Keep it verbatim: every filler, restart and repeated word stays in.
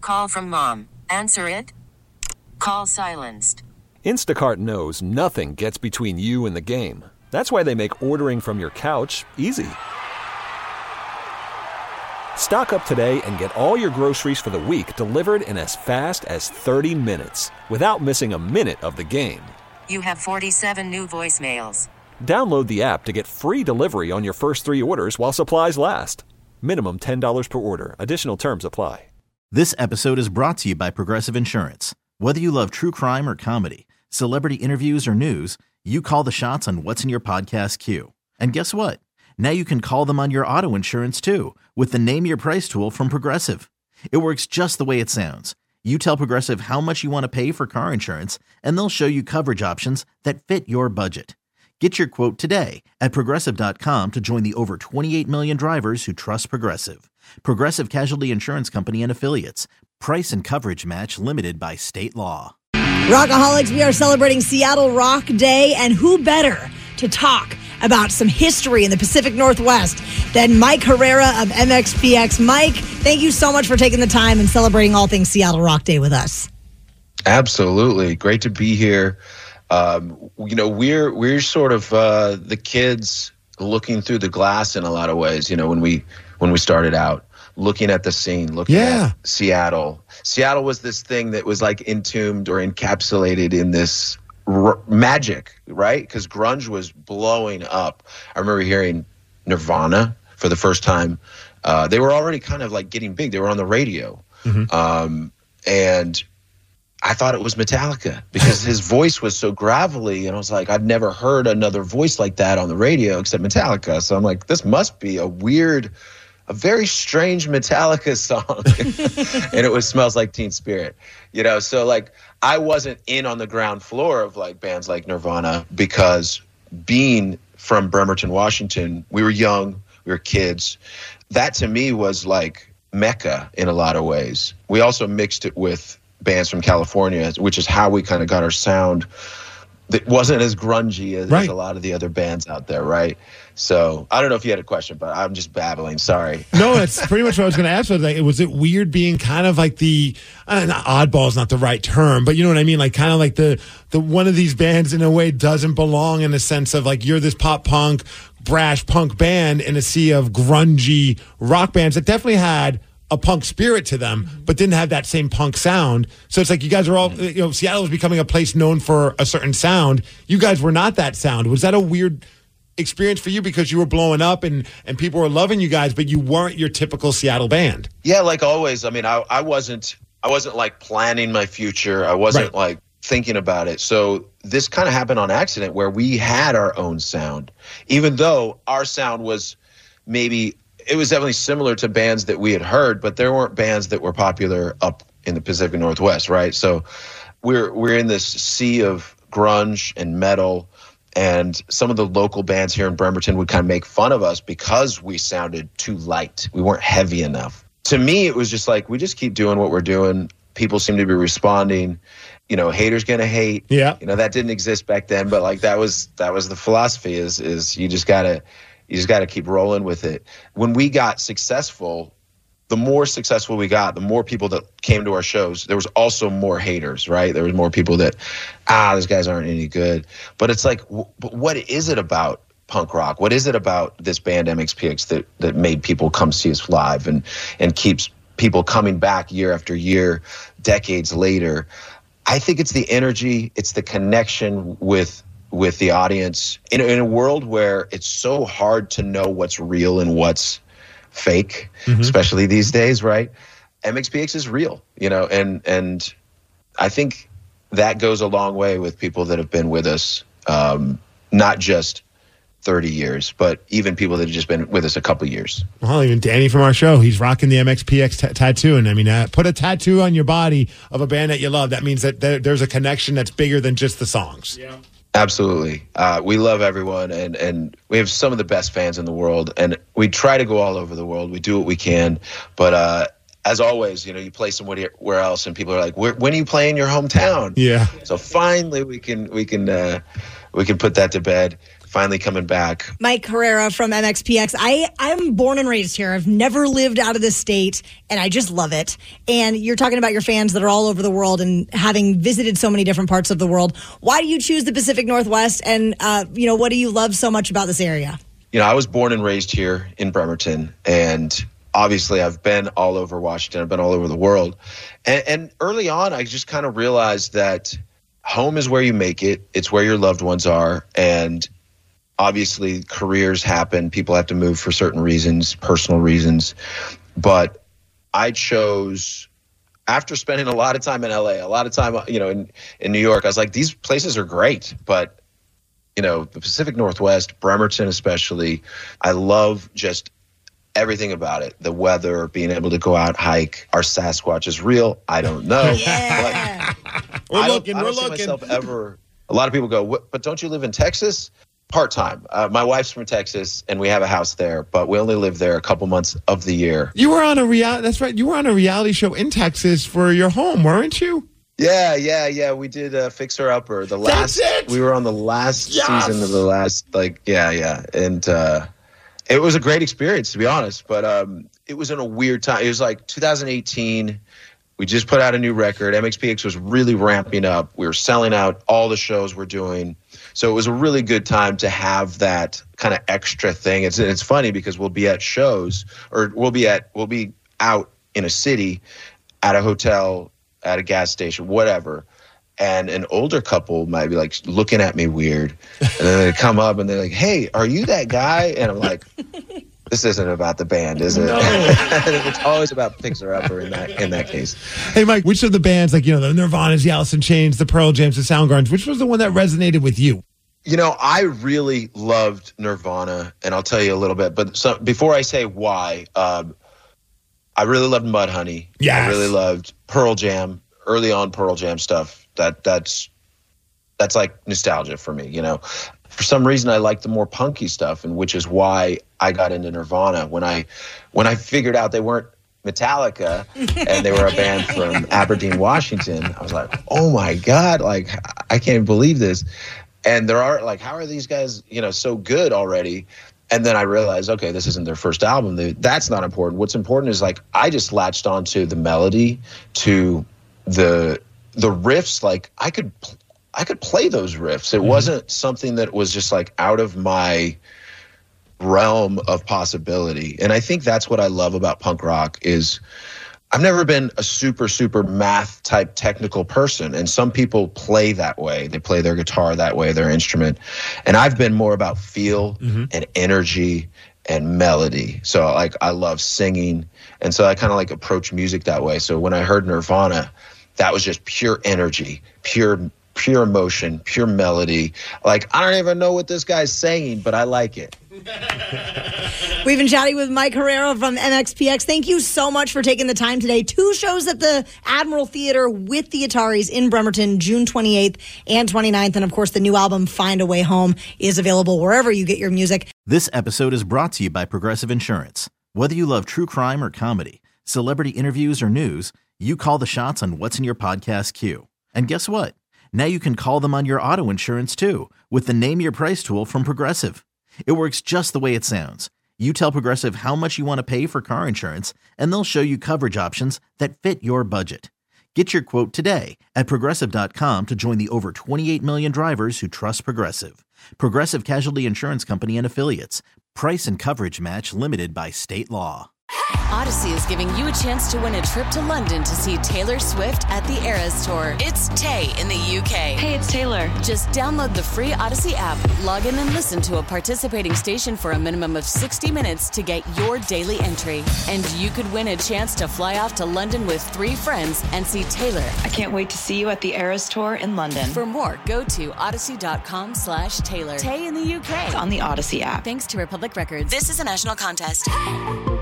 Call from mom. Answer it. Call silenced. Instacart knows nothing gets between you and the game. That's why they make ordering from your couch easy. Stock up today and get all your groceries for the week delivered in as fast as thirty minutes without missing a minute of the game. You have forty-seven new voicemails. Download the app to get free delivery on your first three orders while supplies last. Minimum ten dollars per order. Additional terms apply. This episode is brought to you by Progressive Insurance. Whether you love true crime or comedy, celebrity interviews or news, you call the shots on what's in your podcast queue. And guess what? Now you can call them on your auto insurance too with the Name Your Price tool from Progressive. It works just the way it sounds. You tell Progressive how much you want to pay for car insurance, and they'll show you coverage options that fit your budget. Get your quote today at Progressive dot com to join the over twenty-eight million drivers who trust Progressive. Progressive Casualty Insurance Company and Affiliates. Price and coverage match limited by state law. Rockaholics, we are celebrating Seattle Rock Day, and who better to talk about some history in the Pacific Northwest than Mike Herrera of M X P X. Mike, thank you so much for taking the time and celebrating all things Seattle Rock Day with us. Absolutely. Great to be here. Um, you know, we're we're sort of uh, the kids looking through the glass in a lot of ways. You know, when we when we started out, looking at the scene, looking yeah. at Seattle. Seattle was this thing that was like entombed or encapsulated in this r- magic, right? Because grunge was blowing up. I remember hearing Nirvana for the first time. Uh, they were already kind of like getting big. They were on the radio, Mm-hmm. um, and I thought it was Metallica because his voice was so gravelly, and I was like, I've never heard another voice like that on the radio except Metallica. So I'm like, this must be a weird, a very strange Metallica song. And it was Smells Like Teen Spirit, you know? So like, I wasn't in on the ground floor of like bands like Nirvana because being from Bremerton, Washington, we were young, we were kids. That to me was like Mecca in a lot of ways. We also mixed it with bands from California, which is how we kind of got our sound that wasn't as grungy as, right. as a lot of the other bands out there, right? So I don't know if you had a question, but I'm just babbling. Sorry. No, that's pretty much what I was going to ask. Was, like, was it weird being kind of like the uh, not oddball is not the right term, but you know what I mean? Like kind of like the the one of these bands in a way doesn't belong in the sense of like you're this pop punk, brash punk band in a sea of grungy rock bands that definitely had a punk spirit to them, but didn't have that same punk sound. So it's like you guys are all, you know, Seattle was becoming a place known for a certain sound. You guys were not that sound. Was that a weird experience for you because you were blowing up and, and people were loving you guys, but you weren't your typical Seattle band? Yeah, like always. I mean, I, I wasn't, I wasn't like planning my future. I wasn't Right. like thinking about it. So this kind of happened on accident where we had our own sound, even though our sound was maybe, it was definitely similar to bands that we had heard, but there weren't bands that were popular up in the Pacific Northwest, right? So we're we're in this sea of grunge and metal, and some of the local bands here in Bremerton would kind of make fun of us because we sounded too light. We weren't heavy enough. To me, it was just like, we just keep doing what we're doing. People seem to be responding. You know, haters gonna hate. Yeah. You know, that didn't exist back then, but like that was that was the philosophy is is you just gotta You just got to keep rolling with it. When we got successful, the more successful we got, the more people that came to our shows, there was also more haters, right? There was more people that, ah, these guys aren't any good. But it's like, w- but what is it about punk rock? What is it about this band M X P X that, that made people come see us live and, and keeps people coming back year after year, decades later? I think it's the energy, it's the connection with with the audience in, in a world where it's so hard to know what's real and what's fake, mm-hmm. especially these days, right? M X P X is real, you know, and, and I think that goes a long way with people that have been with us, um, not just thirty years, but even people that have just been with us a couple years. Well, even Danny from our show, he's rocking the M X P X t- tattoo. And I mean, uh, put a tattoo on your body of a band that you love. That means that there, there's a connection that's bigger than just the songs. Yeah. Absolutely. Uh, we love everyone, and, and we have some of the best fans in the world, and we try to go all over the world. We do what we can, but uh, as always, you know, you play somewhere where else, and people are like, Where, "When are you playing your hometown?" Yeah. So finally, we can we can uh, we can put that to bed. Finally coming back. Mike Herrera from M X P X. I, I'm born and raised here. I've never lived out of this state, and I just love it. And you're talking about your fans that are all over the world and having visited so many different parts of the world. Why do you choose the Pacific Northwest? And, uh, you know, what do you love so much about this area? You know, I was born and raised here in Bremerton, and obviously I've been all over Washington. I've been all over the world. And, and early on, I just kind of realized that home is where you make it. It's where your loved ones are. And obviously, careers happen. People have to move for certain reasons, personal reasons. But I chose, after spending a lot of time in L A, a lot of time, you know, in, in New York, I was like, these places are great. But, you know, the Pacific Northwest, Bremerton especially, I love just everything about it. The weather, being able to go out, hike. Our Sasquatch is real. I don't know. Yeah. But we're I don't, looking, I don't we're see looking. myself ever. A lot of people go, but don't you live in Texas? Part-time. Uh, my wife's from Texas, and we have a house there, but we only live there a couple months of the year. You were on a reality. That's right. You were on a reality show in Texas for your home, weren't you? Yeah, yeah, yeah. We did uh, Fixer Upper. The last. That's it? We were on the last Yes! season of the last. Like, yeah, yeah, and uh, it was a great experience, to be honest. But um, it was in a weird time. It was like two thousand eighteen. We just put out a new record. M X P X was really ramping up. We were selling out all the shows we're doing. So it was a really good time to have that kind of extra thing. It's it's funny because we'll be at shows, or we'll be at we'll be out in a city, at a hotel, at a gas station, whatever. And an older couple might be like looking at me weird, and then they come up and they're like, "Hey, are you that guy?" And I'm like, this isn't about the band, is it? No. It's always about Fixer Upper in that in that case. Hey, Mike, which of the bands, like, you know, the Nirvanas, the Alice in Chains, the Pearl Jams, the Soundgarden, which was the one that resonated with you? You know, I really loved Nirvana, and I'll tell you a little bit. But so, before I say why, um, I really loved Mudhoney. Yes. I really loved Pearl Jam, early on Pearl Jam stuff. That that's that's like nostalgia for me, you know. For some reason, I like the more punky stuff, and which is why I got into Nirvana. When I when I figured out they weren't Metallica and they were a band from Aberdeen, Washington, I was like, oh my God, like I can't believe this. And there are like, how are these guys, you know, so good already? And then I realized, okay, this isn't their first album. They, that's not important. What's important is like I just latched onto the melody, to the the riffs. Like I could. I could play those riffs. It mm-hmm. wasn't something that was just like out of my realm of possibility. And I think that's what I love about punk rock is I've never been a super, super math type technical person. And some people play that way. They play their guitar that way, their instrument. And I've been more about feel mm-hmm. and energy and melody. So like I love singing. And so I kind of like approach music that way. So when I heard Nirvana, that was just pure energy, pure pure emotion, pure melody. Like, I don't even know what this guy's saying, but I like it. We've been chatting with Mike Herrera from M X P X. Thank you so much for taking the time today. Two shows at the Admiral Theater with the Ataris in Bremerton, June twenty-eighth and twenty-ninth. And, of course, the new album, Find a Way Home, is available wherever you get your music. This episode is brought to you by Progressive Insurance. Whether you love true crime or comedy, celebrity interviews or news, you call the shots on what's in your podcast queue. And guess what? Now you can call them on your auto insurance, too, with the Name Your Price tool from Progressive. It works just the way it sounds. You tell Progressive how much you want to pay for car insurance, and they'll show you coverage options that fit your budget. Get your quote today at Progressive dot com to join the over twenty-eight million drivers who trust Progressive. Progressive Casualty Insurance Company and Affiliates. Price and coverage match limited by state law. Odyssey is giving you a chance to win a trip to London to see Taylor Swift at the Eras Tour. It's Tay in the U K. Hey, it's Taylor. Just download the free Odyssey app, log in and listen to a participating station for a minimum of sixty minutes to get your daily entry. And you could win a chance to fly off to London with three friends and see Taylor. I can't wait to see you at the Eras Tour in London. For more, go to odyssey.com slash Taylor. Tay in the U K. It's on the Odyssey app. Thanks to Republic Records. This is a national contest.